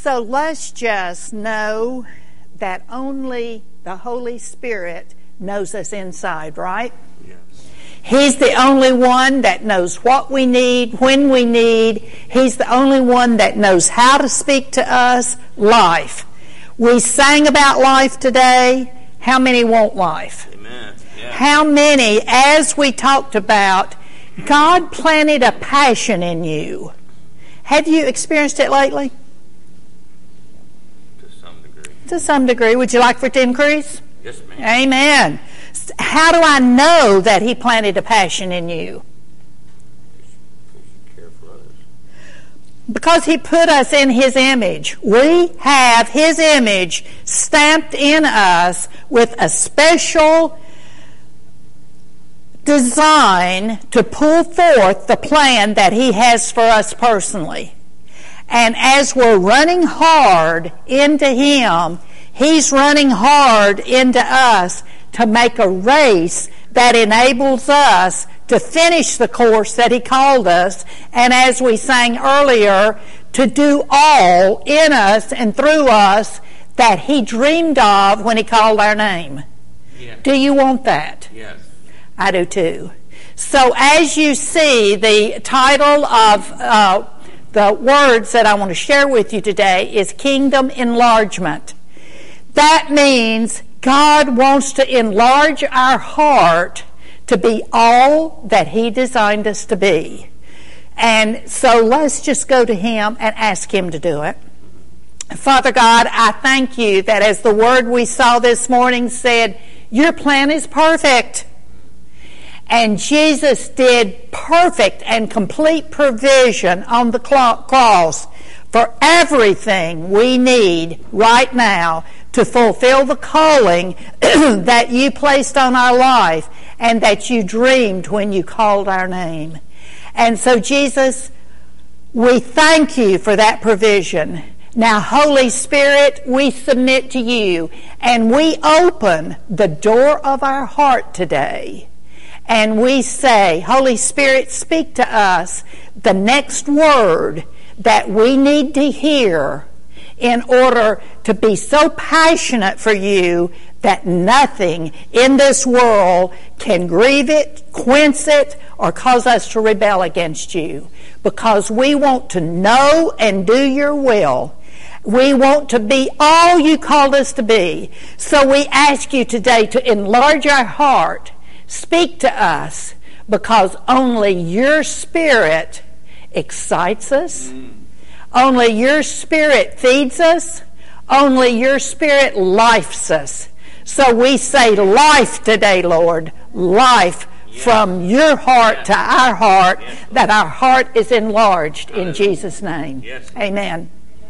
So let's just know that only the Holy Spirit knows us inside, right? Yes. He's the only one that knows what we need, when we need. He's the only one that knows how to speak to us. Life. We sang about life today. How many want life? Amen. Yeah. How many, as we talked about, God planted a passion in you. Have you experienced it lately? To some degree. To some degree. Would you like for it to increase? Yes, ma'am. Amen. How do I know that He planted a passion in you? Because you care for others. Because He put us in His image. We have His image stamped in us with a special design to pull forth the plan that He has for us personally. And as we're running hard into Him, He's running hard into us to make a race that enables us to finish the course that He called us, and as we sang earlier, to do all in us and through us that He dreamed of when He called our name. Yes. Do you want that? Yes. I do too. So as you see, the title of the words that I want to share with you today is Kingdom Enlargement. That means God wants to enlarge our heart to be all that He designed us to be. And so let's just go to Him and ask Him to do it. Father God, I thank You that as the word we saw this morning said, Your plan is perfect. And Jesus did perfect and complete provision on the cross for everything we need right now to fulfill the calling that You placed on our life and that You dreamed when You called our name. And so, Jesus, we thank You for that provision. Now, Holy Spirit, we submit to You and we open the door of our heart today. And we say, Holy Spirit, speak to us the next word that we need to hear in order to be so passionate for You that nothing in this world can grieve it, quench it, or cause us to rebel against You. Because we want to know and do Your will. We want to be all You called us to be. So we ask You today to enlarge our heart. Speak to us, because only Your Spirit excites us. Only Your Spirit feeds us. Only Your Spirit lifes us. So we say life today, Lord. Life from Your heart to our heart, that our heart is enlarged in Jesus' name. Amen.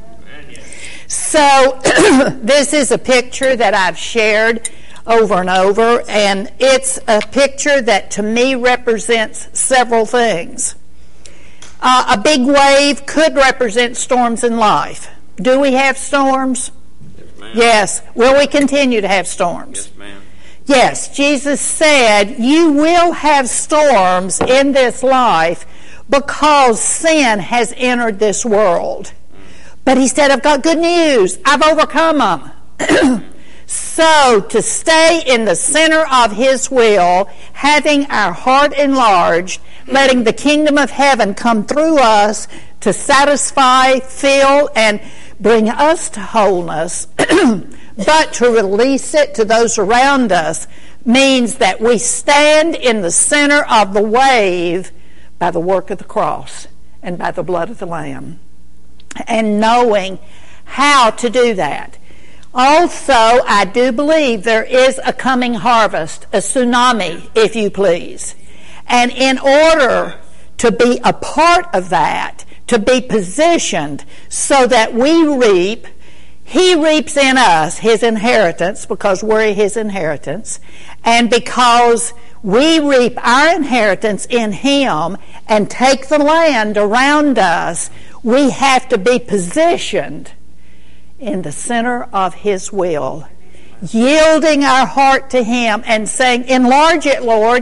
So this is a picture that I've shared over and over, and it's a picture that to me represents several things. A big wave could represent storms in life. Do we have storms? Yes, ma'am. Yes. Will we continue to have storms? Yes, ma'am. Yes. Jesus said, you will have storms in this life because sin has entered this world. But He said, I've got good news. I've overcome them. So, to stay in the center of His will, having our heart enlarged, letting the kingdom of heaven come through us to satisfy, fill, and bring us to wholeness, but to release it to those around us, means that we stand in the center of the wave by the work of the cross and by the blood of the Lamb. And knowing how to do that. Also, I do believe there is a coming harvest, a tsunami, if you please. And in order to be a part of that, to be positioned so that we reap, He reaps in us His inheritance because we're His inheritance, and because we reap our inheritance in Him and take the land around us, we have to be positioned in the center of His will, yielding our heart to Him and saying, enlarge it, Lord,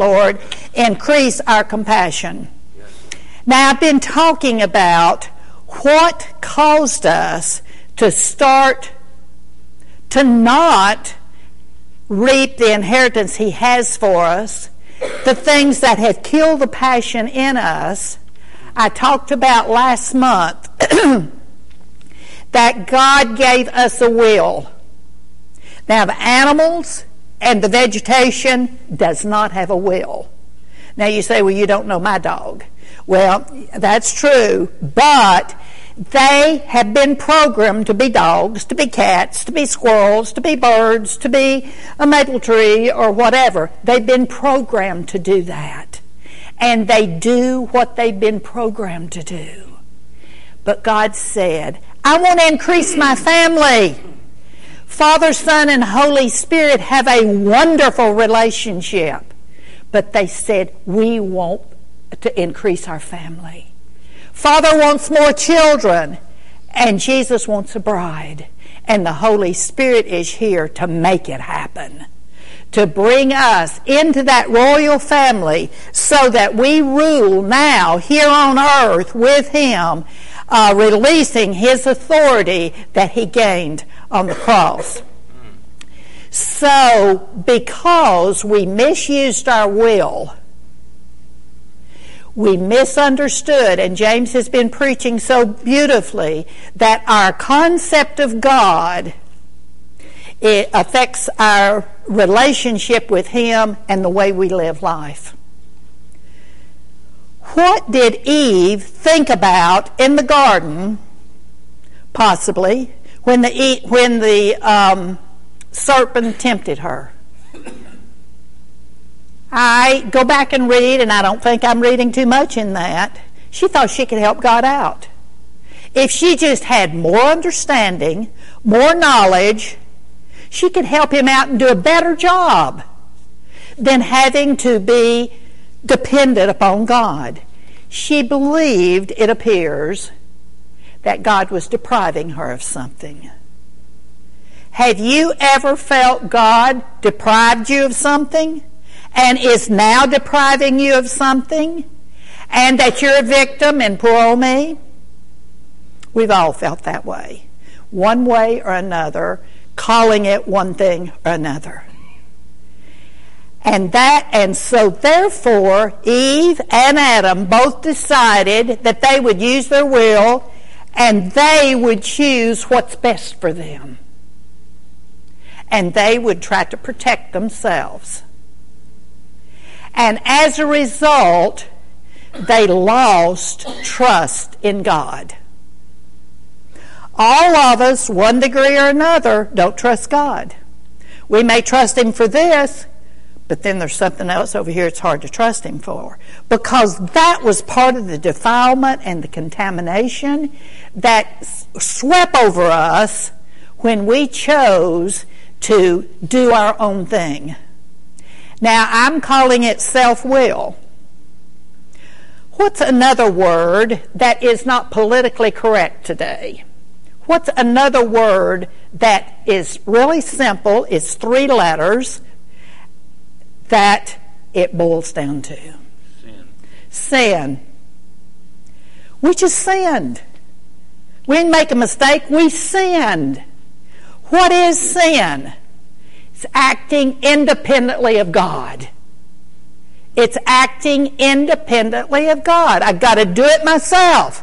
increase our compassion. Now, I've been talking about what caused us to start to not reap the inheritance he has for us, the things that have killed the passion in us. I talked about last month that God gave us a will. Now, the animals and the vegetation does not have a will. Now, you say, well, you don't know my dog. Well, that's true, but they have been programmed to be dogs, to be cats, to be squirrels, to be birds, to be a maple tree or whatever. They've been programmed to do that. And they do what they've been programmed to do. But God said, I want to increase my family. Father, Son, and Holy Spirit have a wonderful relationship. But they said, we want to increase our family. Father wants more children, and Jesus wants a bride. And the Holy Spirit is here to make it happen, to bring us into that royal family so that we rule now here on earth with Him, releasing His authority that He gained on the cross. So, because we misused our will, we misunderstood, and James has been preaching so beautifully, that our concept of God, it affects our relationship with Him and the way we live life. What did Eve think about in the garden, possibly, when the serpent tempted her? I go back and read, and I don't think I'm reading too much in that. She thought she could help God out. If she just had more understanding, more knowledge, she could help Him out and do a better job than having to be dependent upon God. She believed, it appears, that God was depriving her of something. Have you ever felt God deprived you of something and is now depriving you of something, and that you're a victim and poor old me? We've all felt that way, one way or another, calling it one thing or another. And so therefore, Eve and Adam both decided that they would use their will and they would choose what's best for them. And they would try to protect themselves. And as a result, they lost trust in God. All of us, one degree or another, don't trust God. We may trust Him for this, but then there's something else over here it's hard to trust Him for. Because that was part of the defilement and the contamination that swept over us when we chose to do our own thing. Now, I'm calling it self-will. What's another word that is not politically correct today? What's another word that is really simple, it's 3 letters, that it boils down to? Sin. Sin. We just sinned. We didn't make a mistake, we sinned. What is sin? It's acting independently of God. It's acting independently of God. I've got to do it myself.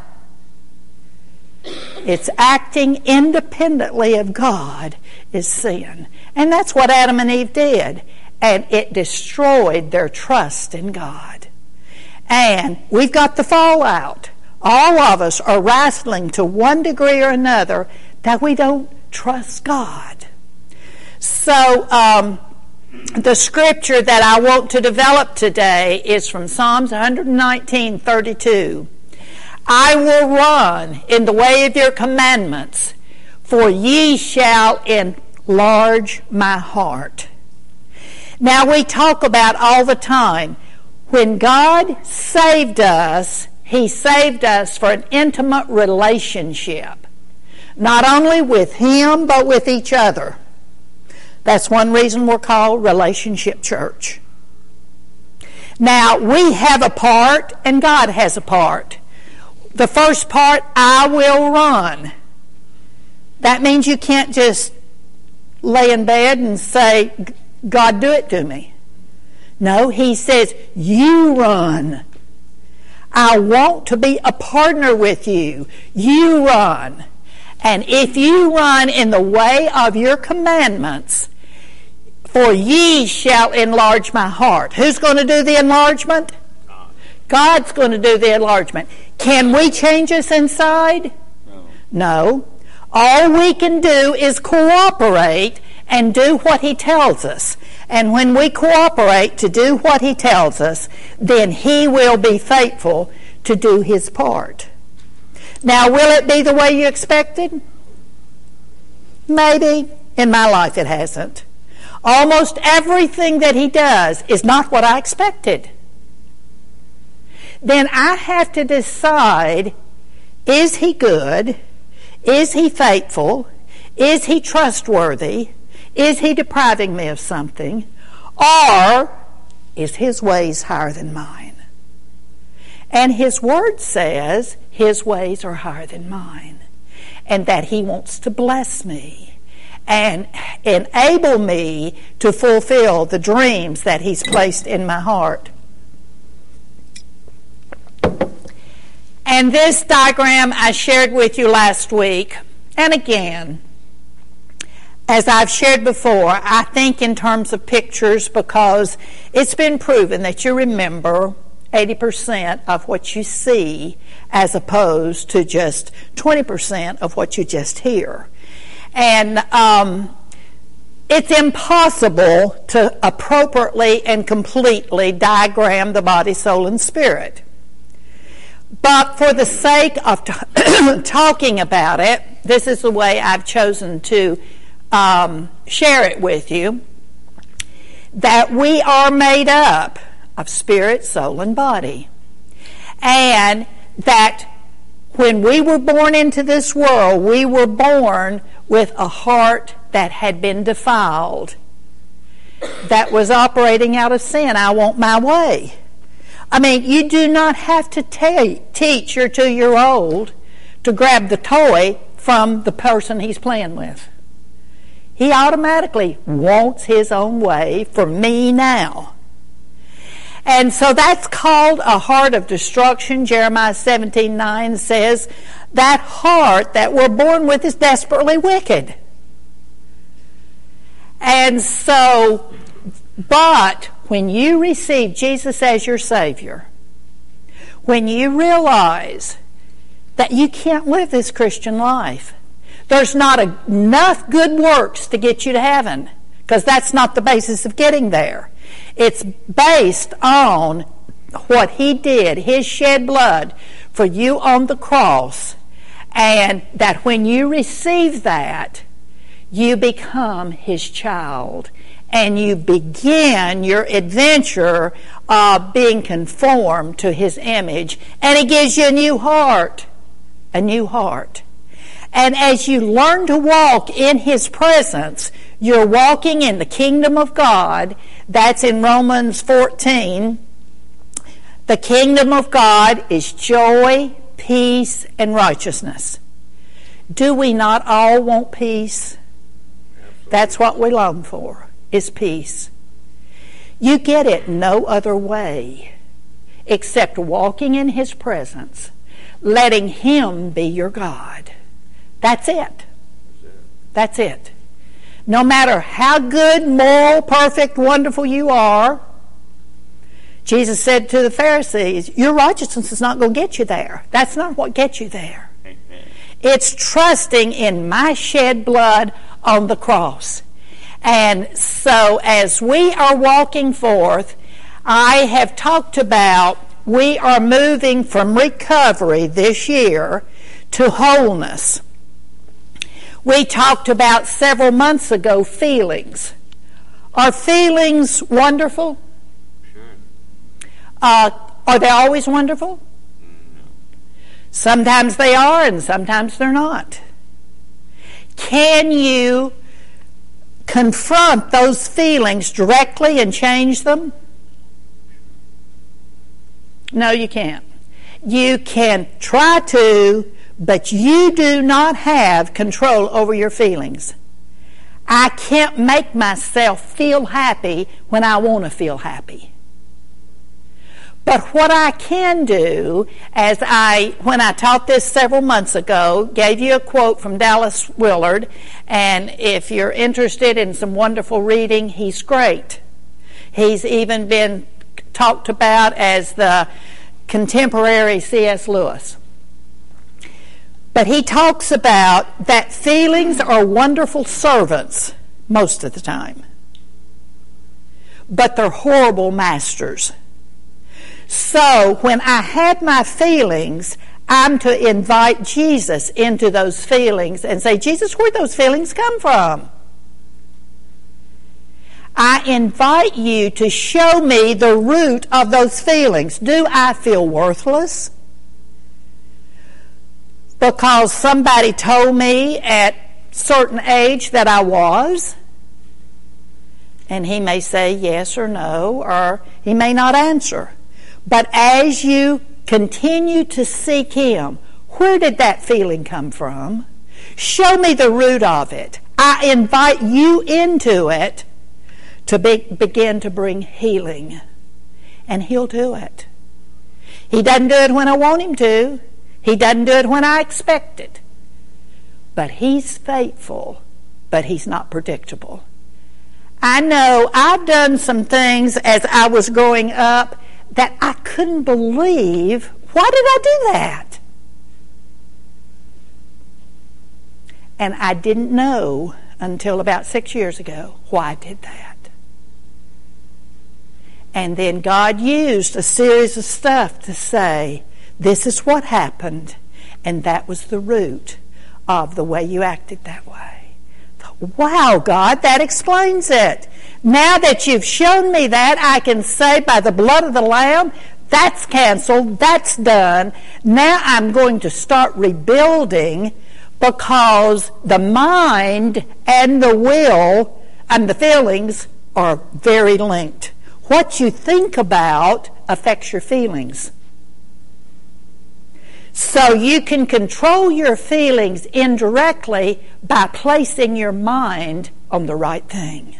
It's acting independently of God is sin. And that's what Adam and Eve did. And it destroyed their trust in God. And we've got the fallout. All of us are wrestling to one degree or another that we don't trust God. So, the scripture that I want to develop today is from Psalms 119:32. I will run in the way of your commandments, for ye shall enlarge my heart. Now, we talk about all the time, when God saved us, He saved us for an intimate relationship. Not only with Him, but with each other. That's one reason we're called Relationship Church. Now, we have a part, and God has a part. The first part, I will run. That means you can't just lay in bed and say, God, do it to me. No, he says, you run. I want to be a partner with you. You run. And if you run in the way of your commandments, for ye shall enlarge my heart. Who's going to do the enlargement? God's going to do the enlargement. Can we change us inside? No. All we can do is cooperate and do what he tells us. And when we cooperate to do what he tells us, then he will be faithful to do his part. Now, will it be the way you expected? Maybe. In my life it hasn't. Almost everything that he does is not what I expected. Then I have to decide, is he good? Is he faithful? Is he trustworthy? Is he depriving me of something? Or is his ways higher than mine? And his word says his ways are higher than mine, and that he wants to bless me and enable me to fulfill the dreams that he's placed in my heart. And this diagram I shared with you last week, and again, as I've shared before, I think in terms of pictures because it's been proven that you remember 80% of what you see as opposed to just 20% of what you just hear. And it's impossible to appropriately and completely diagram the body, soul, and spirit. But for the sake of talking about it, this is the way I've chosen to share it with you, that we are made up of spirit, soul, and body. And that when we were born into this world, we were born with a heart that had been defiled, that was operating out of sin. I want my way. I mean, you do not have to teach your 2-year-old to grab the toy from the person he's playing with. He automatically wants his own way for me now. And so that's called a heart of destruction. Jeremiah 17:9 says that heart that we're born with is desperately wicked. And so, but when you receive Jesus as your Savior, when you realize that you can't live this Christian life, there's not enough good works to get you to heaven, because that's not the basis of getting there. It's based on what he did, his shed blood for you on the cross, and that when you receive that, you become his child, and you begin your adventure of being conformed to his image, and he gives you a new heart, a new heart. And as you learn to walk in his presence, you're walking in the kingdom of God. That's in Romans 14. The kingdom of God is joy, peace, and righteousness. Do we not all want peace? That's what we long for, is peace. You get it no other way except walking in his presence, letting him be your God. That's it. That's it. No matter how good, moral, perfect, wonderful you are, Jesus said to the Pharisees, your righteousness is not going to get you there. That's not what gets you there. Amen. It's trusting in my shed blood on the cross. And so as we are walking forth, I have talked about we are moving from recovery this year to wholeness. We talked about several months ago feelings. Are feelings wonderful? Sure. Are they always wonderful? No. Sometimes they are and sometimes they're not. Can you confront those feelings directly and change them? No, you can't. You can try to, but you do not have control over your feelings. I can't make myself feel happy when I want to feel happy. But what I can do, when I taught this several months ago, gave you a quote from Dallas Willard, and if you're interested in some wonderful reading, he's great. He's even been talked about as the contemporary C.S. Lewis. But he talks about that feelings are wonderful servants most of the time, but they're horrible masters. So when I have my feelings, I'm to invite Jesus into those feelings and say, Jesus, where'd those feelings come from? I invite you to show me the root of those feelings. Do I feel worthless because somebody told me at a certain age that I was? And he may say yes or no, or he may not answer. But as you continue to seek him, where did that feeling come from? Show me the root of it. I invite you into it to begin to bring healing. And he'll do it. He doesn't do it when I want him to. He doesn't do it when I expect it. But he's faithful, but he's not predictable. I know I've done some things as I was growing up that I couldn't believe. Why did I do that? And I didn't know until about 6 years ago why I did that. And then God used a series of stuff to say, this is what happened, and that was the root of the way you acted that way. Wow, God, that explains it. Now that you've shown me that, I can say by the blood of the Lamb, that's canceled, that's done. Now I'm going to start rebuilding, because the mind and the will and the feelings are very linked. What you think about affects your feelings. So you can control your feelings indirectly by placing your mind on the right thing.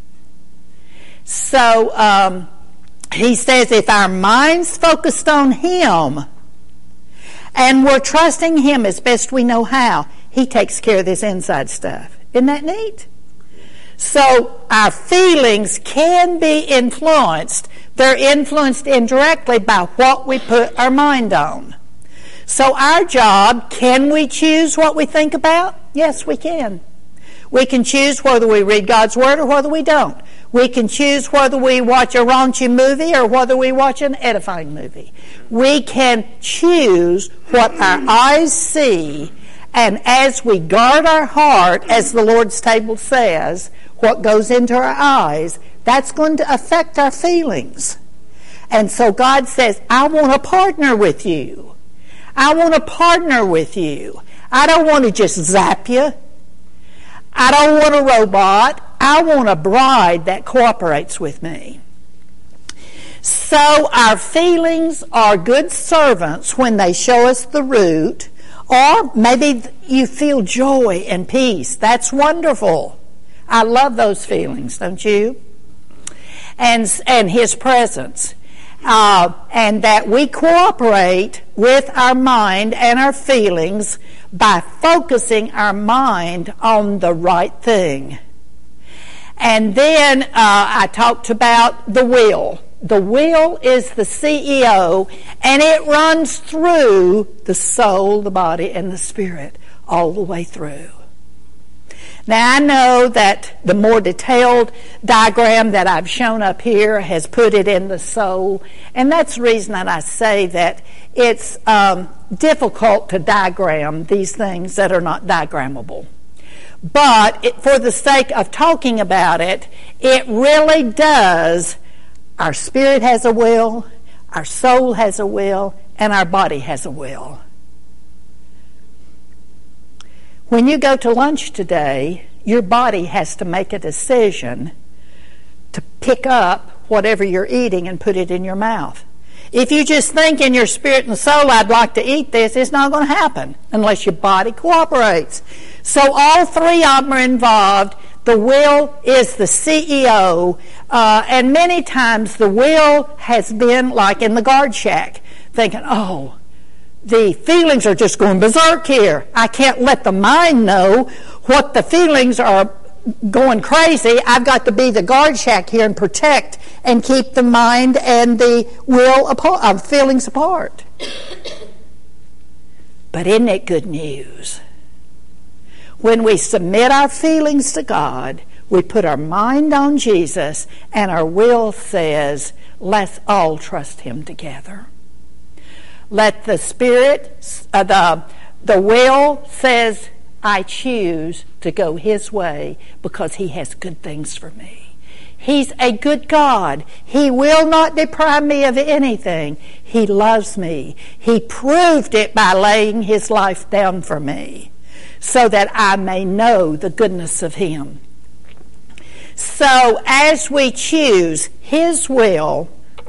So he says if our mind's focused on him and we're trusting him as best we know how, he takes care of this inside stuff. Isn't that neat? So our feelings can be influenced. They're influenced indirectly by what we put our mind on. So our job, can we choose what we think about? Yes, we can. We can choose whether we read God's Word or whether we don't. We can choose whether we watch a raunchy movie or whether we watch an edifying movie. We can choose what our eyes see, and as we guard our heart, as the Lord's table says, what goes into our eyes, that's going to affect our feelings. And so God says, I want to partner with you. I want to partner with you. I don't want to just zap you. I don't want a robot. I want a bride that cooperates with me. So our feelings are good servants when they show us the root, or maybe you feel joy and peace. That's wonderful. I love those feelings, don't you? And his presence. And that we cooperate with our mind and our feelings by focusing our mind on the right thing. And then I talked about the will. The will is the CEO, and it runs through the soul, the body, and the spirit all the way through. Now I know that the more detailed diagram that I've shown up here has put it in the soul, and that's the reason that I say that it's difficult to diagram these things that are not diagrammable. But for the sake of talking about it, it really does. Our spirit has a will, our soul has a will, and our body has a will. When you go to lunch today, your body has to make a decision to pick up whatever you're eating and put it in your mouth. If you just think in your spirit and soul, I'd like to eat this, it's not going to happen unless your body cooperates. So all three of them are involved. The will is the CEO, and many times the will has been like in the guard shack, thinking, oh, the feelings are just going berserk here. I can't let the mind know what the feelings are going crazy. I've got to be the guard shack here and protect and keep the mind and the will apart, feelings apart. But isn't it good news? When we submit our feelings to God, we put our mind on Jesus, and our will says, let's all trust Him together. Let the Spirit, the will says, I choose to go His way because He has good things for me. He's a good God. He will not deprive me of anything. He loves me. He proved it by laying His life down for me so that I may know the goodness of Him. So as we choose His will,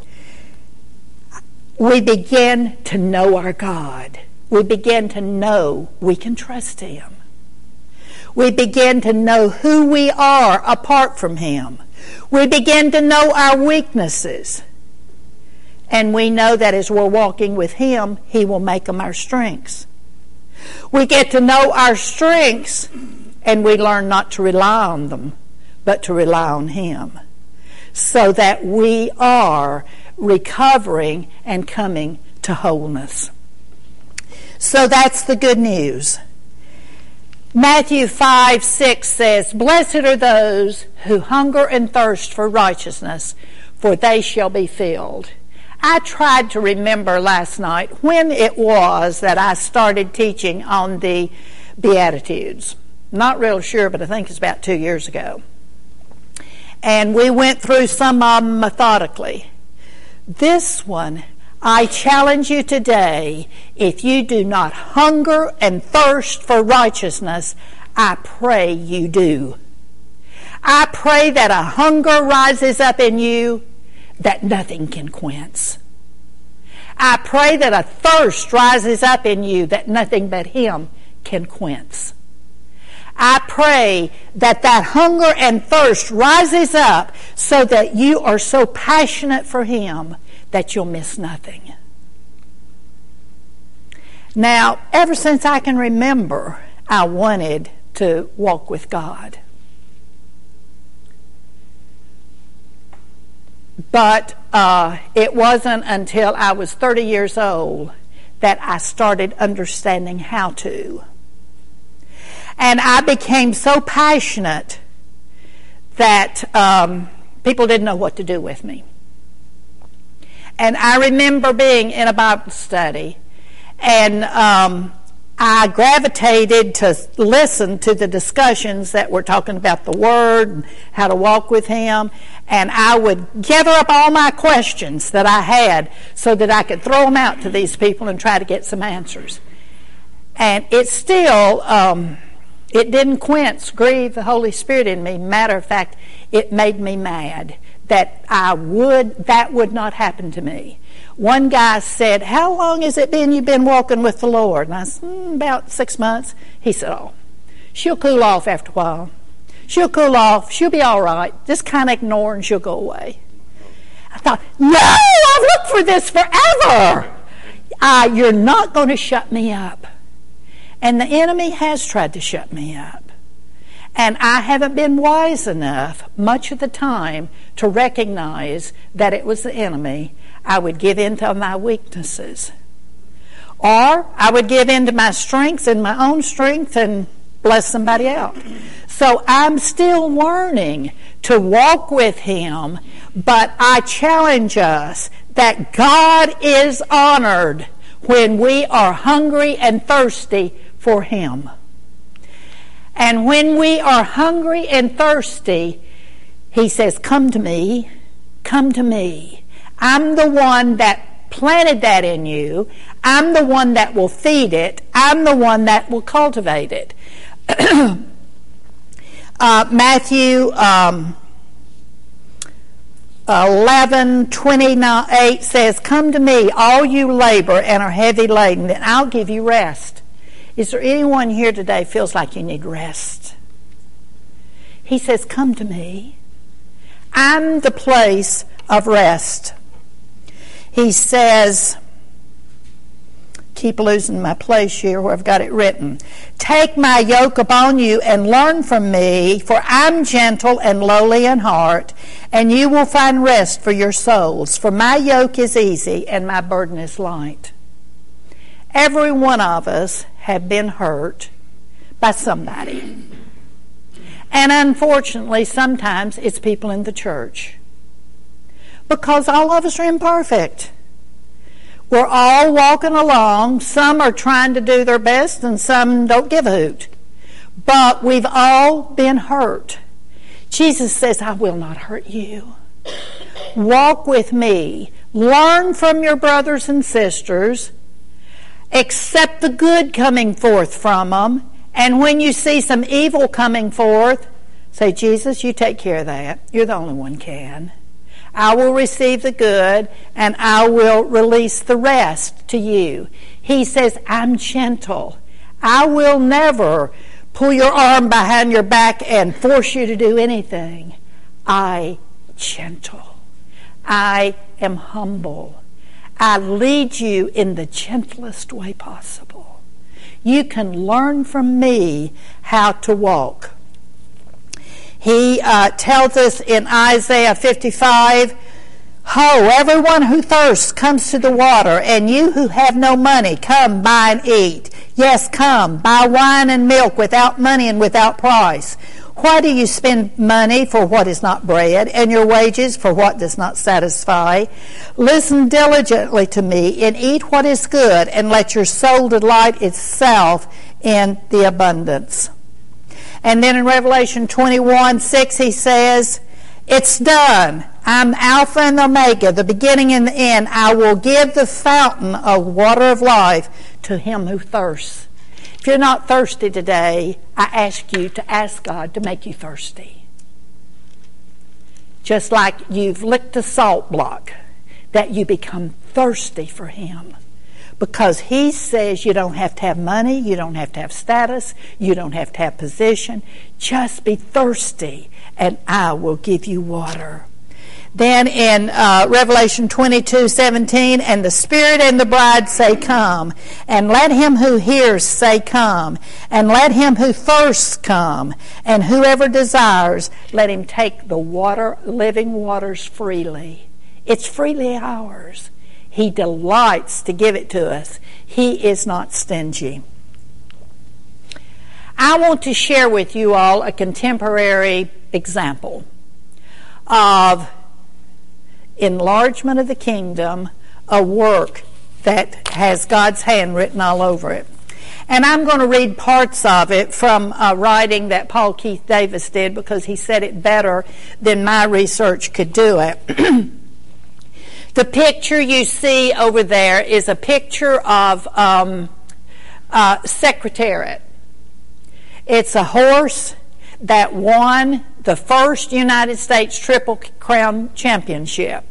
we begin to know our God. We begin to know we can trust Him. We begin to know who we are apart from Him. We begin to know our weaknesses. And we know that as we're walking with Him, He will make them our strengths. We get to know our strengths, and we learn not to rely on them, but to rely on Him, so that we are recovering and coming to wholeness. So that's the good news. Matthew 5:6 says, blessed are those who hunger and thirst for righteousness, for they shall be filled. I tried to remember last night when it was that I started teaching on the Beatitudes. Not real sure, but I think it's about 2 years ago. And we went through some of them methodically. This one, I challenge you today, if you do not hunger and thirst for righteousness, I pray you do. I pray that a hunger rises up in you that nothing can quench. I pray that a thirst rises up in you that nothing but Him can quench. I pray that that hunger and thirst rises up so that you are so passionate for Him that you'll miss nothing. Now, ever since I can remember, I wanted to walk with God. But it wasn't until I was 30 years old that I started understanding how to. And I became so passionate that people didn't know what to do with me. And I remember being in a Bible study, and I gravitated to listen to the discussions that were talking about the Word and how to walk with Him. And I would gather up all my questions that I had so that I could throw them out to these people and try to get some answers. And it still, it didn't grieve the Holy Spirit in me. Matter of fact, it made me mad that that would not happen to me. One guy said, how long has it been you've been walking with the Lord? And I said, about 6 months. He said, oh, she'll cool off after a while. She'll cool off. She'll be all right. Just kind of ignore and she'll go away. I thought, no, I've looked for this forever. You're not going to shut me up. And the enemy has tried to shut me up. And I haven't been wise enough much of the time to recognize that it was the enemy. I would give in to my weaknesses. Or I would give in to my strengths and my own strength and bless somebody out. So I'm still learning to walk with Him, but I challenge us that God is honored when we are hungry and thirsty for Him. And when we are hungry and thirsty, He says, come to me, come to me. I'm the one that planted that in you. I'm the one that will feed it. I'm the one that will cultivate it. 11:28 says, "Come to me, all you labor and are heavy laden, and I'll give you rest." Is there anyone here today feels like you need rest? He says, "Come to me. I'm the place of rest." He says, keep losing my place here where I've got it written. "Take my yoke upon you and learn from me, for I'm gentle and lowly in heart, and you will find rest for your souls. For my yoke is easy and my burden is light." Every one of us have been hurt by somebody. And unfortunately, sometimes it's people in the church. Because all of us are imperfect. We're all walking along. Some are trying to do their best and some don't give a hoot. But we've all been hurt. Jesus says, "I will not hurt you. Walk with me. Learn from your brothers and sisters. Accept the good coming forth from them. And when you see some evil coming forth, say, 'Jesus, you take care of that. You're the only one can. I will receive the good, and I will release the rest to you.'" He says, "I'm gentle. I will never pull your arm behind your back and force you to do anything. I'm gentle. I am humble. I lead you in the gentlest way possible. You can learn from me how to walk." He tells us in Isaiah 55, "Ho, everyone who thirsts comes to the water, and you who have no money, come, buy and eat. Yes, come, buy wine and milk without money and without price. Why do you spend money for what is not bread, and your wages for what does not satisfy? Listen diligently to me, and eat what is good, and let your soul delight itself in the abundance." And then in Revelation 21:6 he says, "It's done. I'm Alpha and Omega, the beginning and the end. I will give the fountain of water of life to him who thirsts." If you're not thirsty today, I ask you to ask God to make you thirsty. Just like you've licked a salt block, that you become thirsty for him. Because he says you don't have to have money, you don't have to have status, you don't have to have position. Just be thirsty, and I will give you water. Then in Revelation 22:17, "And the Spirit and the bride say, 'Come.' And let him who hears say, 'Come.' And let him who thirsts come. And whoever desires, let him take the water, living waters freely." It's freely ours. He delights to give it to us. He is not stingy. I want to share with you all a contemporary example of enlargement of the kingdom, a work that has God's hand written all over it. And I'm going to read parts of it from a writing that Paul Keith Davis did, because he said it better than my research could do it. The picture you see over there is a picture of Secretariat. It's a horse that won the first United States Triple Crown Championship.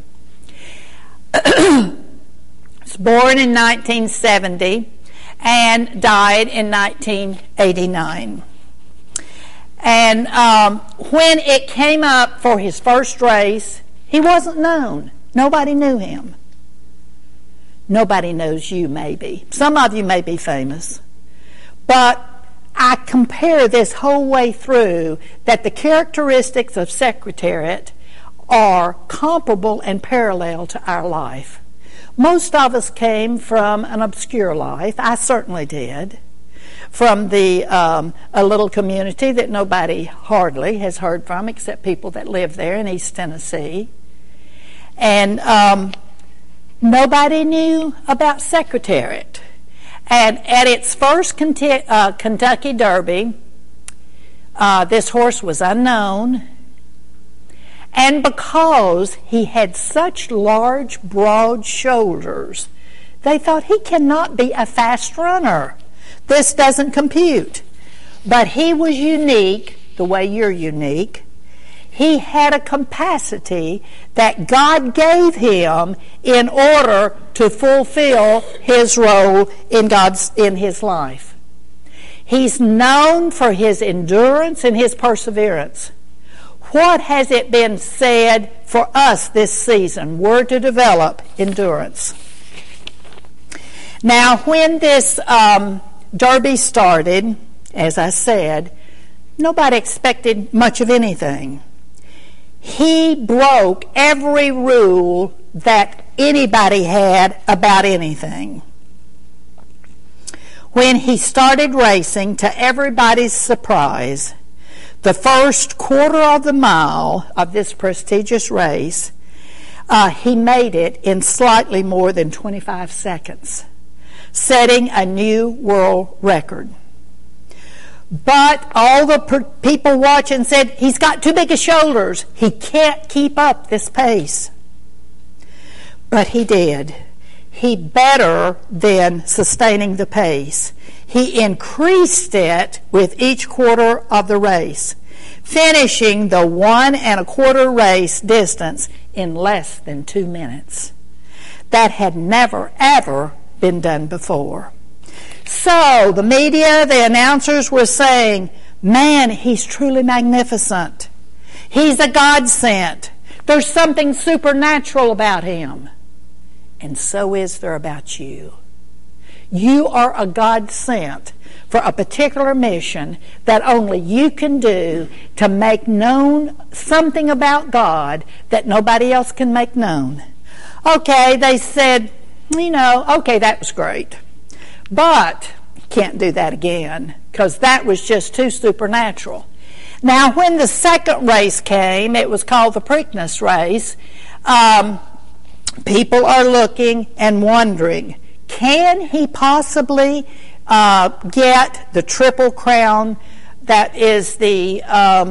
Was born in 1970 and died in 1989. And when it came up for his first race, he wasn't known. Nobody knew him. Nobody knows you, maybe. Some of you may be famous. But I compare this whole way through that the characteristics of Secretariat are comparable and parallel to our life. Most of us came from an obscure life. I certainly did. From a little community that nobody hardly has heard from except people that live there in East Tennessee. And nobody knew about Secretariat. And at its first Kentucky Derby, this horse was unknown. And because he had such large, broad shoulders, they thought he cannot be a fast runner. This doesn't compute. But he was unique, the way you're unique. He had a capacity that God gave him in order to fulfill his role in his life. He's known for his endurance and his perseverance. What has it been said for us this season? We're to develop endurance. Now, when this derby started, as I said, nobody expected much of anything. He broke every rule that anybody had about anything. When he started racing, to everybody's surprise, the first quarter of the mile of this prestigious race, he made it in slightly more than 25 seconds, setting a new world record. But all the people watching said, he's got too big of shoulders. He can't keep up this pace. But he did. He better than sustaining the pace. He increased it with each quarter of the race, finishing the 1 1/4 race distance in less than 2 minutes. That had never, ever been done before. So the media, the announcers were saying, man, he's truly magnificent. He's a godsend. There's something supernatural about him. And so is there about you. You are a godsend for a particular mission that only you can do to make known something about God that nobody else can make known. Okay, they said, okay, that was great. But can't do that again because that was just too supernatural. Now, when the second race came, it was called the Preakness race. People are looking and wondering, can he possibly get the Triple Crown that is the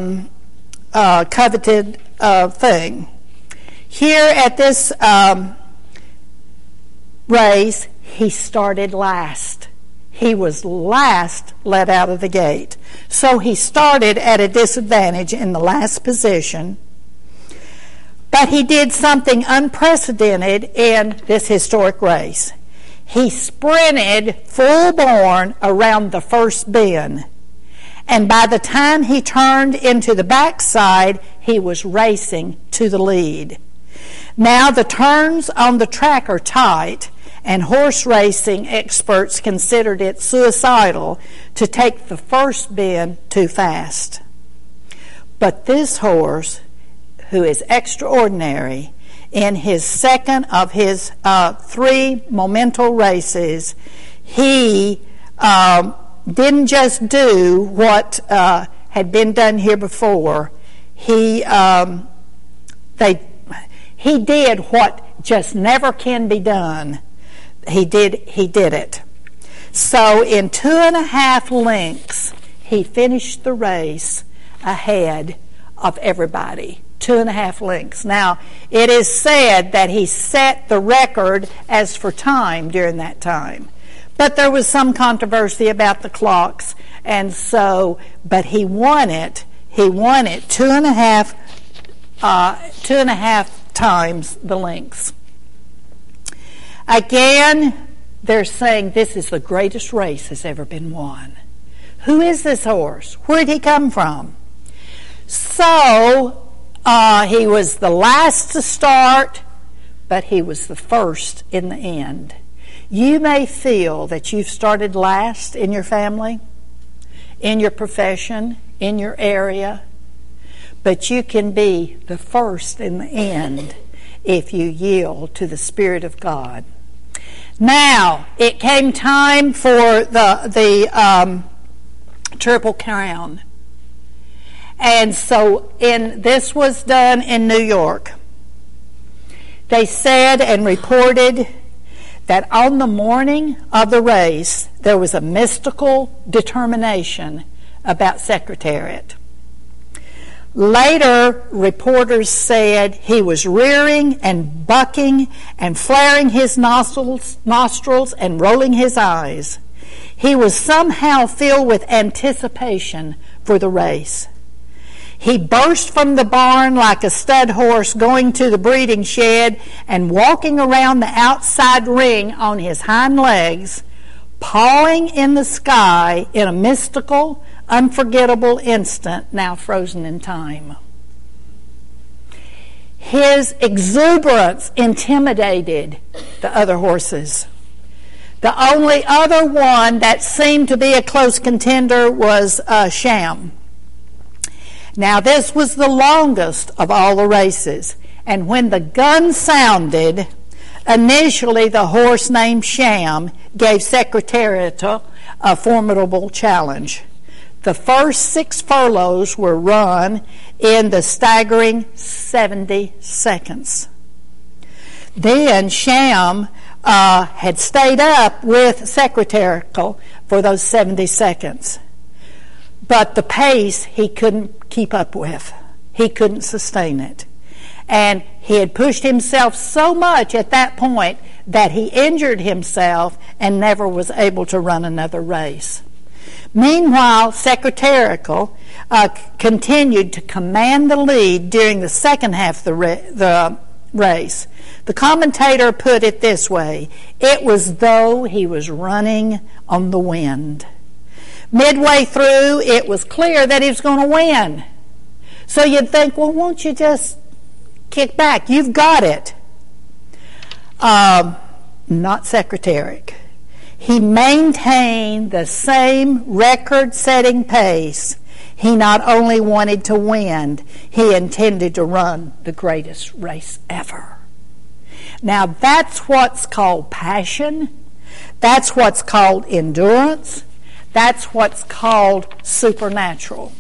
coveted thing? Here at this race, he started last. He was last let out of the gate. So he started at a disadvantage in the last position. But he did something unprecedented in this historic race. He sprinted full born around the first bend. And by the time he turned into the backside, he was racing to the lead. Now the turns on the track are tight, and horse racing experts considered it suicidal to take the first bend too fast. But this horse, who is extraordinary, in his second of his 3 momental races, he didn't just do what had been done here before. He did what just never can be done. He did it. So in 2.5 lengths, he finished the race ahead of everybody. 2.5 lengths. Now, it is said that he set the record as for time during that time. But there was some controversy about the clocks, and so, but he won it. He won it 2.5 times the lengths. Again, they're saying this is the greatest race that's ever been won. Who is this horse? Where did he come from? So, he was the last to start, but he was the first in the end. You may feel that you've started last in your family, in your profession, in your area, but you can be the first in the end if you yield to the Spirit of God. Now, it came time for the Triple Crown. And so this was done in New York. They said and reported that on the morning of the race, there was a mystical determination about Secretariat. Later, reporters said he was rearing and bucking and flaring his nostrils and rolling his eyes. He was somehow filled with anticipation for the race. He burst from the barn like a stud horse going to the breeding shed and walking around the outside ring on his hind legs, pawing in the sky in a mystical, unforgettable instant now frozen in time. His exuberance intimidated the other horses. The only other one that seemed to be a close contender was Sham. Now, this was the longest of all the races, and when the gun sounded, initially the horse named Sham gave Secretariat a formidable challenge. The first 6 furlongs were run in the staggering 70 seconds. Then Sham had stayed up with Secretariat for those 70 seconds. But the pace he couldn't keep up with. He couldn't sustain it. And he had pushed himself so much at that point that he injured himself and never was able to run another race. Meanwhile, Secretariat continued to command the lead during the second half of the race. The commentator put it this way: it was as though he was running on the wind. Midway through, it was clear that he was going to win. So you'd think, well, won't you just kick back? You've got it. Not Secretariat. He maintained the same record-setting pace. He not only wanted to win, he intended to run the greatest race ever. Now, that's what's called passion. That's what's called endurance. That's what's called supernatural.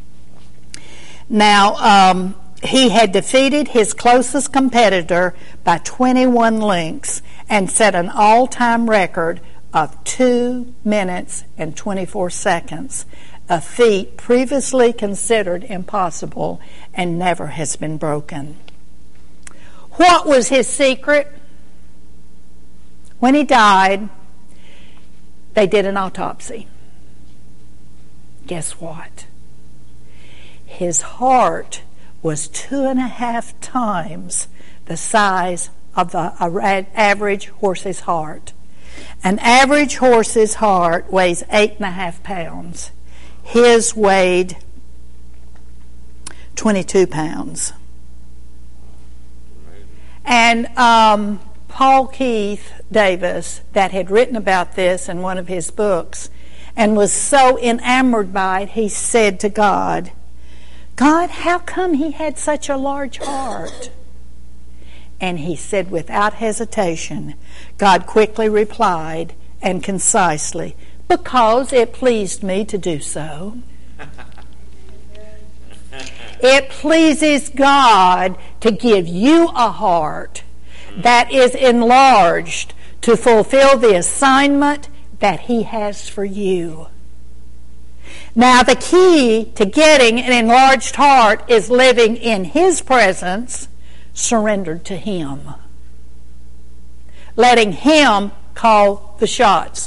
Now, he had defeated his closest competitor by 21 lengths and set an all-time record of 2 minutes and 24 seconds, a feat previously considered impossible and never has been broken. What was his secret? When he died, they did an autopsy. Guess what? His heart was 2.5 times the size of the average horse's heart. An average horse's heart weighs 8.5 pounds. His weighed 22 pounds. And Paul Keith Davis, that had written about this in one of his books, and was so enamored by it, he said to God, "God, how come he had such a large heart?" And he said without hesitation, God quickly replied, and concisely, "Because it pleased me to do so." It pleases God to give you a heart that is enlarged to fulfill the assignment that he has for you. Now, the key to getting an enlarged heart is living in his presence, surrendered to him. Letting him call the shots.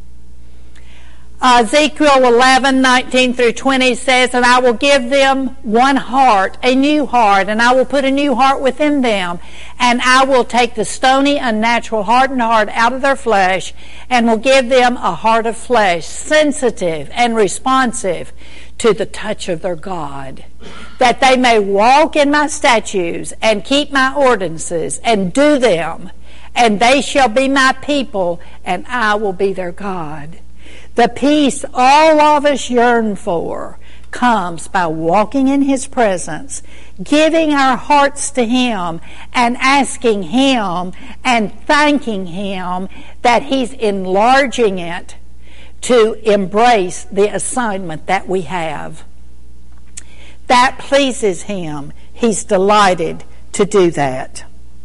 Ezekiel 11:19-20 says, "And I will give them one heart, a new heart, and I will put a new heart within them. And I will take the stony, unnatural, hardened heart out of their flesh, and will give them a heart of flesh, sensitive and responsive to the touch of their God, that they may walk in my statutes and keep my ordinances and do them. And they shall be my people, and I will be their God." The peace all of us yearn for comes by walking in his presence, giving our hearts to him, and asking him and thanking him that he's enlarging it to embrace the assignment that we have. That pleases him. He's delighted to do that.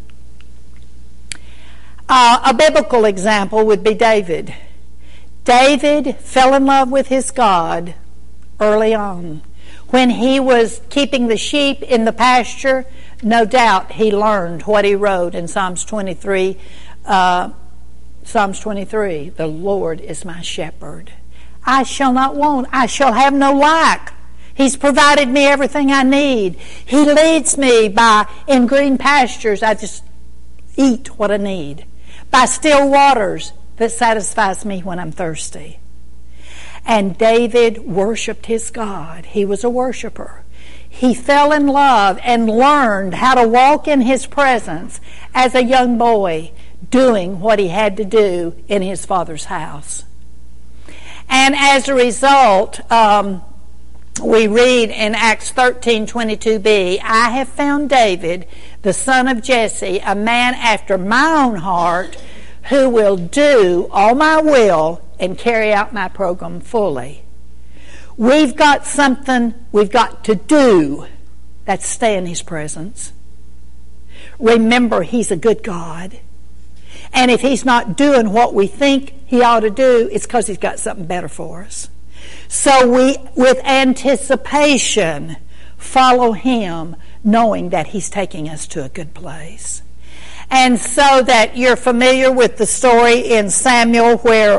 A biblical example would be David. David fell in love with his God early on. When he was keeping the sheep in the pasture, no doubt he learned what he wrote in Psalms 23. Psalms 23, "The Lord is my shepherd. I shall not want. I shall have no lack. He's provided me everything I need. He leads me in green pastures. I just eat what I need. By still waters that satisfies me when I'm thirsty. And David worshiped his God. He was a worshiper. He fell in love and learned how to walk in his presence as a young boy, doing what he had to do in his father's house. And as a result, we read in Acts 13:22b, I have found David, the son of Jesse, a man after my own heart, who will do all my will and carry out my program fully. We've got something we've got to do. That's stay in his presence. Remember, he's a good God. And if he's not doing what we think he ought to do, it's because he's got something better for us. So we, with anticipation, follow him, knowing that he's taking us to a good place. And so that you're familiar with the story in Samuel where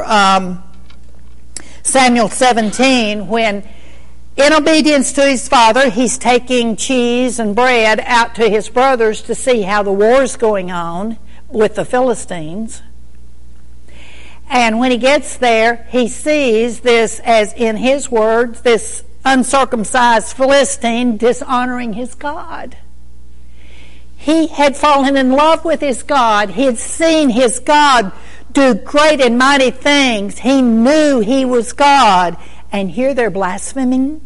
Samuel 17, when in obedience to his father, he's taking cheese and bread out to his brothers to see how the war's going on with the Philistines. And when he gets there, he sees this, as in his words, this uncircumcised Philistine dishonoring his God. He had fallen in love with his God. He had seen his God do great and mighty things. He knew he was God. And here they're blaspheming.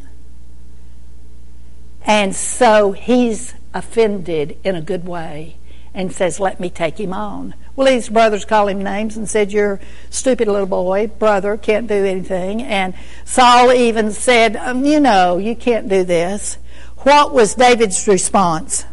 And so he's offended in a good way and says, let me take him on. Well, his brothers call him names and said, you're a stupid little boy, brother, can't do anything. And Saul even said, you can't do this. What was David's response?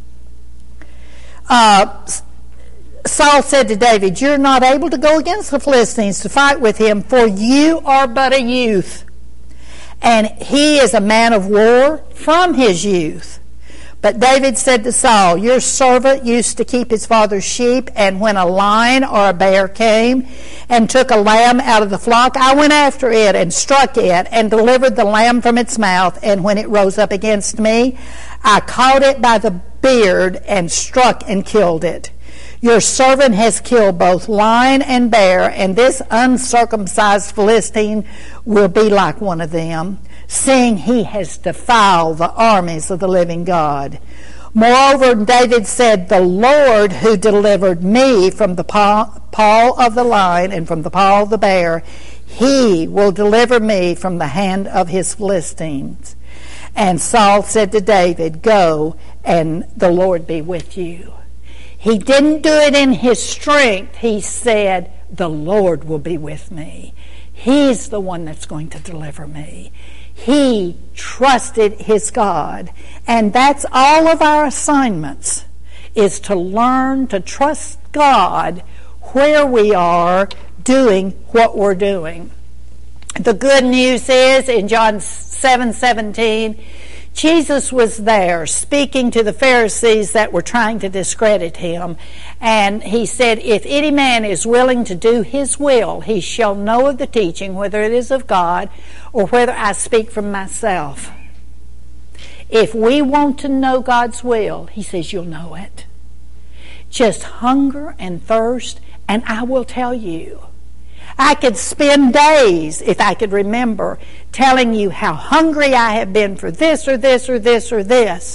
Saul said to David, you're not able to go against the Philistines to fight with him, for you are but a youth, and he is a man of war from his youth. But David said to Saul, your servant used to keep his father's sheep, and when a lion or a bear came and took a lamb out of the flock, I went after it and struck it and delivered the lamb from its mouth, and when it rose up against me, I caught it by the beard and struck and killed it. Your servant has killed both lion and bear, and this uncircumcised Philistine will be like one of them, seeing he has defiled the armies of the living God. Moreover, David said, the Lord who delivered me from the paw of the lion and from the paw of the bear, he will deliver me from the hand of his Philistines. And Saul said to David, go, and the Lord be with you. He didn't do it in his strength. He said, the Lord will be with me. He's the one that's going to deliver me. He trusted his God. And that's all of our assignments, is to learn to trust God where we are doing what we're doing. The good news is, in John 7:17, Jesus was there speaking to the Pharisees that were trying to discredit him. And he said, if any man is willing to do his will, he shall know of the teaching, whether it is of God or whether I speak from myself. If we want to know God's will, he says, you'll know it. Just hunger and thirst, and I will tell you. I could spend days, if I could remember, telling you how hungry I have been for this or this or this or this.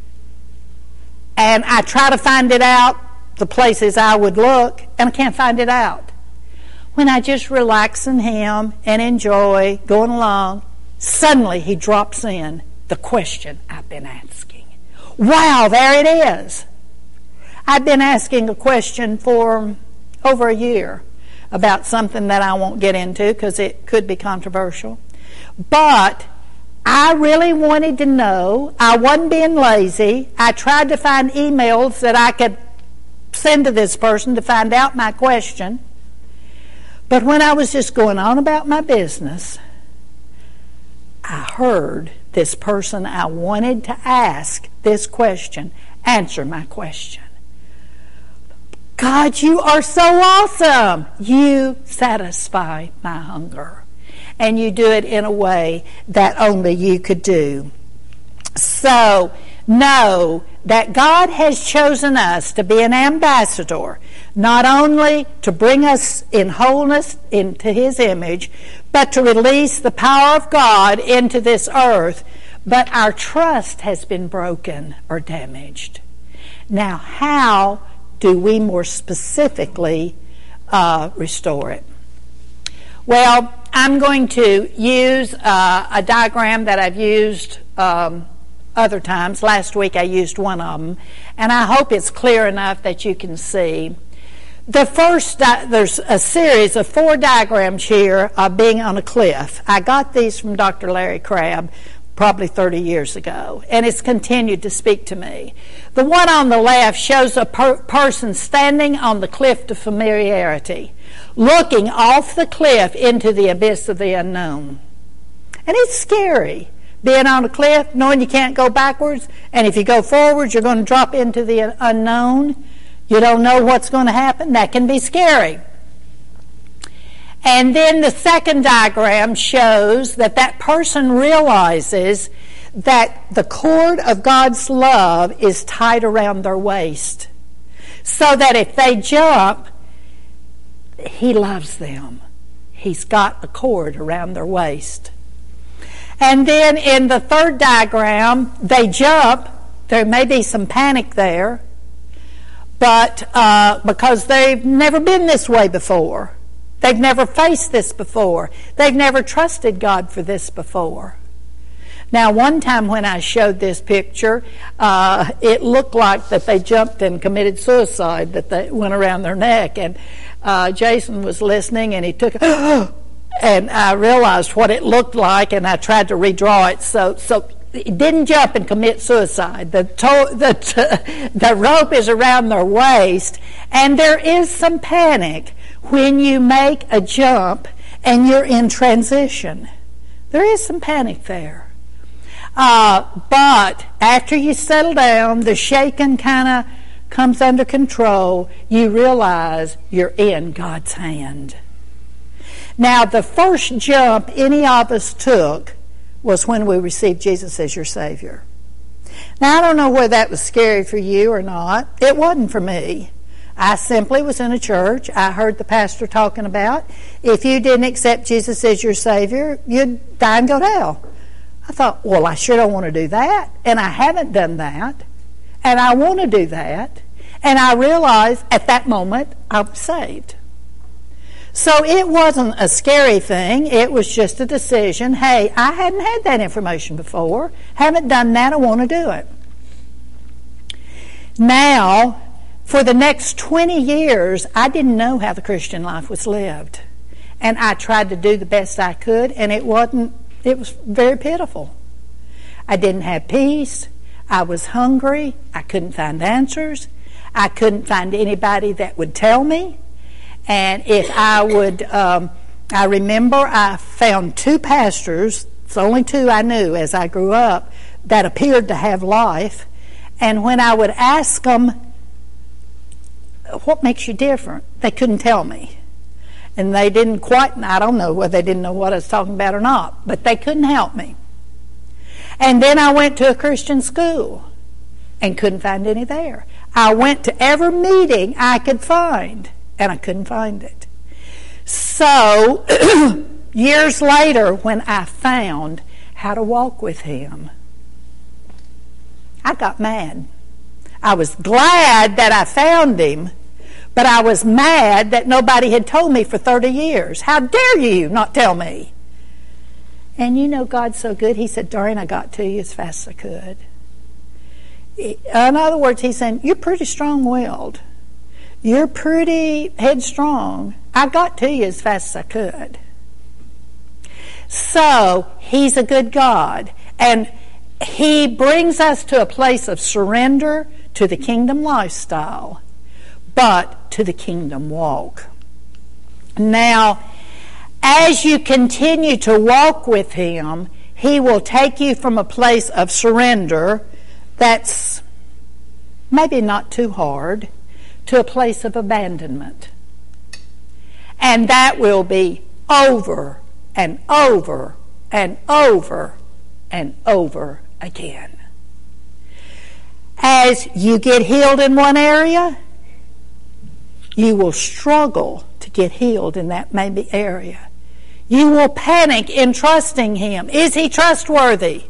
And I try to find it out, the places I would look, and I can't find it out. When I just relax in him and enjoy going along, suddenly he drops in the question I've been asking. Wow, there it is. I've been asking a question for over a year about something that I won't get into because it could be controversial. But I really wanted to know. I wasn't being lazy. I tried to find emails that I could send to this person to find out my question. But when I was just going on about my business, I heard this person I wanted to ask this question answer my question. God, you are so awesome. You satisfy my hunger. and you do it in a way that only you could do. So, know that God has chosen us to be an ambassador, not only to bring us in wholeness into His image, but to release the power of God into this earth. But our trust has been broken or damaged. Now, how do we more specifically restore it? Well, I'm going to use a diagram that I've used other times. Last week I used one of them, and I hope it's clear enough that you can see. The first, there's a series of 4 diagrams here of being on a cliff. I got these from Dr. Larry Crabb probably 30 years ago, and it's continued to speak to me. The one on the left shows a person standing on the cliff of familiarity, looking off the cliff into the abyss of the unknown. And it's scary, being on a cliff, knowing you can't go backwards, and if you go forwards, you're going to drop into the unknown. You don't know what's going to happen. That can be scary. And then the second diagram shows that that person realizes that the cord of God's love is tied around their waist, so that if they jump, He loves them. He's got a cord around their waist. And then in the third diagram, they jump. There may be some panic there, but because they've never been this way before. They've never faced this before. They've never trusted God for this before. Now, one time when I showed this picture, it looked like that they jumped and committed suicide, that they went around their neck. And Jason was listening, and he took it, and I realized what it looked like, and I tried to redraw it. So it didn't jump and commit suicide. The rope is around their waist, and there is some panic when you make a jump and you're in transition. There is some panic there. But after you settle down, the shaking kind of comes under control. You realize you're in God's hand. Now, the first jump any of us took was when we received Jesus as your Savior. Now, I don't know whether that was scary for you or not. It wasn't for me. I simply was in a church. I heard the pastor talking about if you didn't accept Jesus as your Savior, you'd die and go to hell. I thought, well, I sure don't want to do that. And I haven't done that. And I want to do that. And I realized at that moment I'm saved. So it wasn't a scary thing. It was just a decision. Hey, I hadn't had that information before. Haven't done that. I want to do it. Now, for the next 20 years, I didn't know how the Christian life was lived. And I tried to do the best I could, and it was very pitiful. I didn't have peace. I was hungry. I couldn't find answers. I couldn't find anybody that would tell me. And if I would, I remember I found 2 pastors, it's the only 2 I knew as I grew up, that appeared to have life. And when I would ask them, what makes you different? They couldn't tell me. And they didn't quite, I don't know whether they didn't know what I was talking about or not, but they couldn't help me. And then I went to a Christian school and couldn't find any there. I went to every meeting I could find, and I couldn't find it. So, years later, when I found how to walk with Him, I got mad. I was glad that I found Him, but I was mad that nobody had told me for 30 years. How dare you not tell me? And you know God's so good. He said, Doreen, I got to you as fast as I could. In other words, He's saying, you're pretty strong-willed. You're pretty headstrong. I got to you as fast as I could. So, He's a good God. And He brings us to a place of surrender to the kingdom lifestyle, but to the kingdom walk. Now, as you continue to walk with Him, He will take you from a place of surrender that's maybe not too hard to a place of abandonment. And that will be over and over and over and over again. As you get healed in one area, you will struggle to get healed in that maybe area. You will panic in trusting Him. Is He trustworthy?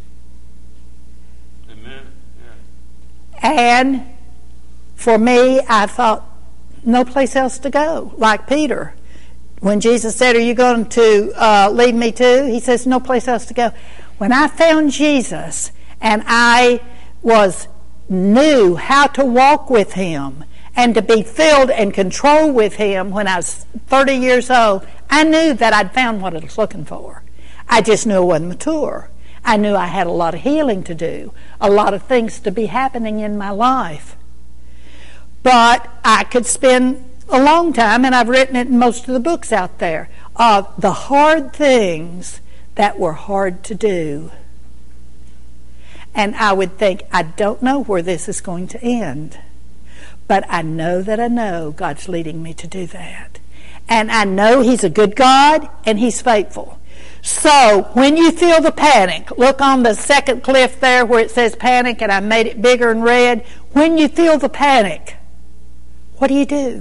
Amen. Yeah. And for me, I thought, no place else to go, like Peter. When Jesus said, are you going to lead me too? He says, no place else to go. When I found Jesus and I knew how to walk with Him and to be filled and controlled with Him when I was 30 years old, I knew that I'd found what I was looking for. I just knew I wasn't mature. I knew I had a lot of healing to do, a lot of things to be happening in my life. But I could spend a long time, and I've written it in most of the books out there, of the hard things that were hard to do. And I would think, I don't know where this is going to end. But I know that I know God's leading me to do that. And I know He's a good God, and He's faithful. So, when you feel the panic, look on the second cliff there where it says panic, and I made it bigger in red. When you feel the panic, what do?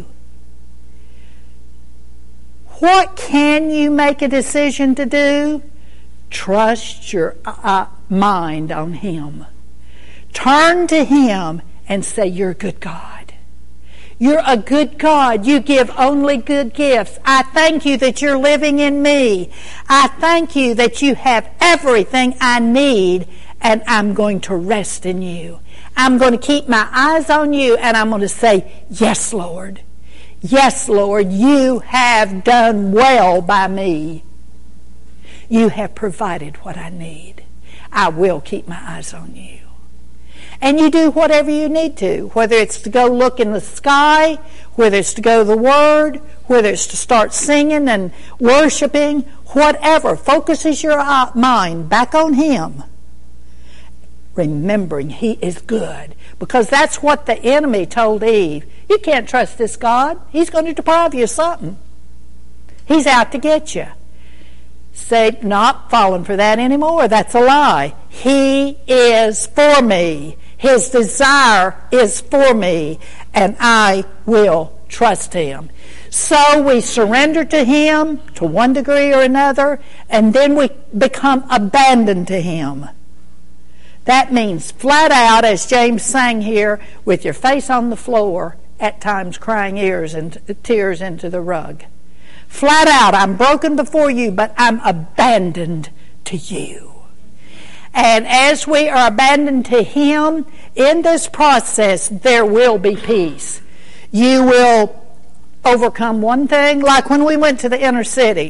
What can you make a decision to do? Trust your mind on Him. Turn to Him and say, you're a good God. You're a good God. You give only good gifts. I thank you that you're living in me. I thank you that you have everything I need, and I'm going to rest in you. I'm going to keep my eyes on you, and I'm going to say, yes, Lord. Yes, Lord, you have done well by me. You have provided what I need. I will keep my eyes on you. And you do whatever you need to, whether it's to go look in the sky, whether it's to go to the Word, whether it's to start singing and worshiping, whatever focuses your mind back on Him, remembering He is good. Because that's what the enemy told Eve. You can't trust this God. He's going to deprive you of something. He's out to get you. Say, not falling for that anymore. That's a lie. He is for me. His desire is for me, and I will trust Him. So we surrender to Him to one degree or another, and then we become abandoned to Him. That means flat out, as James sang here, with your face on the floor, at times crying tears into the rug. Flat out, I'm broken before you, but I'm abandoned to you. And as we are abandoned to Him, in this process, there will be peace. You will overcome one thing, like when we went to the inner city.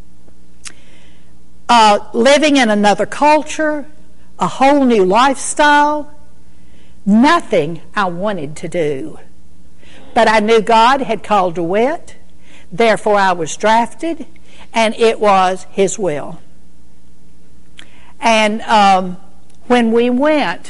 Living in another culture, a whole new lifestyle, nothing I wanted to do. But I knew God had called DeWitt, therefore I was drafted, and it was His will. And when we went,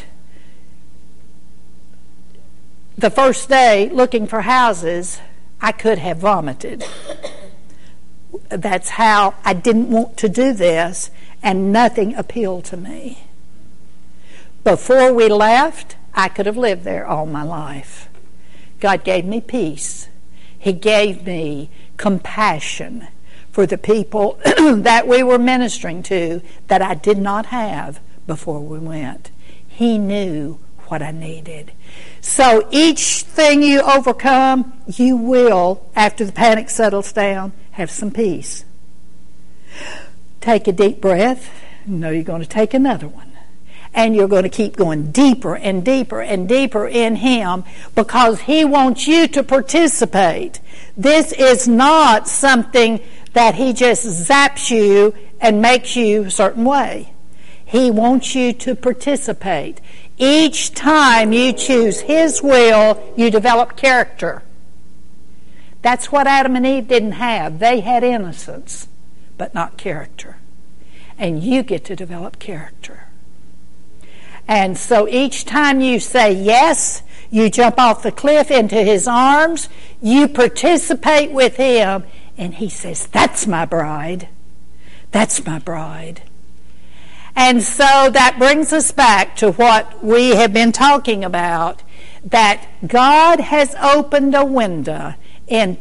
the first day looking for houses, I could have vomited. That's how I didn't want to do this, and nothing appealed to me. Before we left, I could have lived there all my life. God gave me peace. He gave me compassion for the people that we were ministering to that I did not have before we went. He knew what I needed. So each thing you overcome, you will, after the panic settles down, have some peace. Take a deep breath. You know you're going to take another one. And you're going to keep going deeper and deeper and deeper in Him, because He wants you to participate. This is not something that He just zaps you and makes you a certain way. He wants you to participate. Each time you choose His will, you develop character. That's what Adam and Eve didn't have. They had innocence, but not character. And you get to develop character. And so each time you say yes, you jump off the cliff into His arms, you participate with Him, and He says, that's my bride. That's my bride. And so that brings us back to what we have been talking about, that God has opened a window in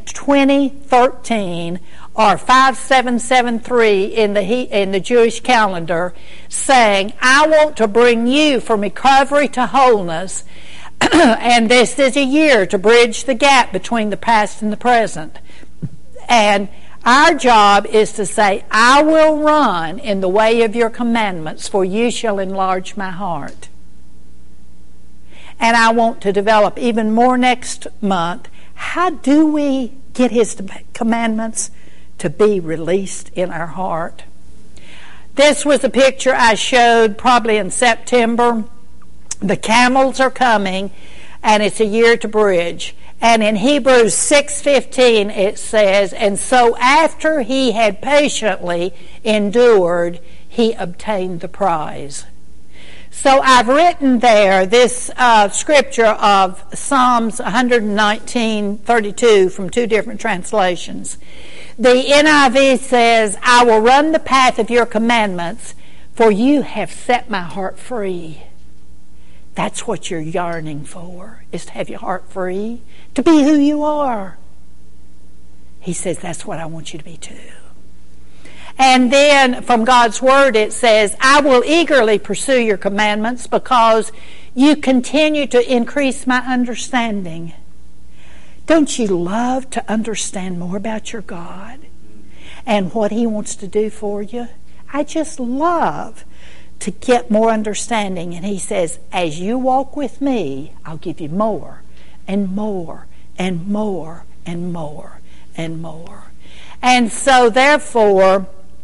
2013, or 5773 in the Jewish calendar, saying, I want to bring you from recovery to wholeness, and this is a year to bridge the gap between the past and the present. And our job is to say, I will run in the way of your commandments, for you shall enlarge my heart. And I want to develop even more next month. How do we get His commandments to be released in our heart? This was a picture I showed probably in September. The camels are coming, and it's a year to bridge. And in Hebrews 6:15 it says, and so after he had patiently endured, he obtained the prize. So I've written there this scripture of Psalms 119:32 from two different translations. The NIV says, I will run the path of your commandments, for you have set my heart free. That's what you're yearning for, is to have your heart free, to be who you are. He says, that's what I want you to be too. And then from God's Word it says, I will eagerly pursue your commandments because you continue to increase my understanding. Don't you love to understand more about your God and what He wants to do for you? I just love to get more understanding. And He says, as you walk with me, I'll give you more and more and more and more and more. And so therefore,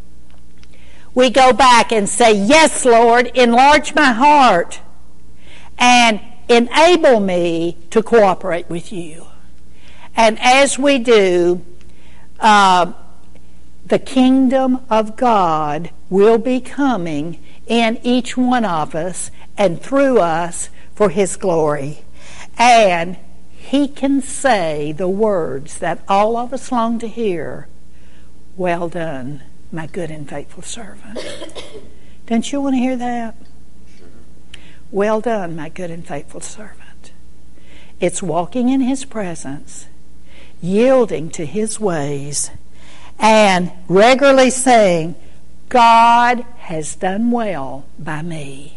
we go back and say, yes, Lord, enlarge my heart and enable me to cooperate with you. And as we do, the kingdom of God will be coming in each one of us and through us for His glory. And He can say the words that all of us long to hear, well done, my good and faithful servant. Don't you want to hear that? Sure. Well done, my good and faithful servant. It's walking in His presence, yielding to His ways, and regularly saying, God has done well by me.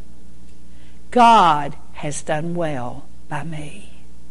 God has done well by me.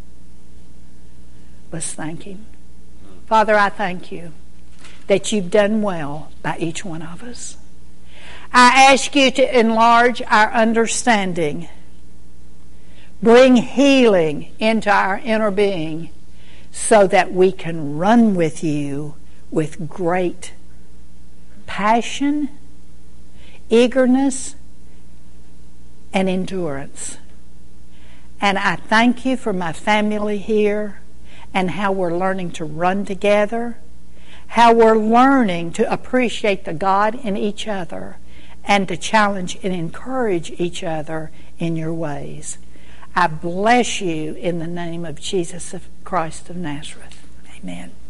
Let's thank Him. Father, I thank you that you've done well by each one of us. I ask you to enlarge our understanding. Bring healing into our inner being so that we can run with you with great passion, eagerness, and endurance. And I thank you for my family here and how we're learning to run together, how we're learning to appreciate the God in each other and to challenge and encourage each other in your ways. I bless you in the name of Jesus Christ of Nazareth. Amen.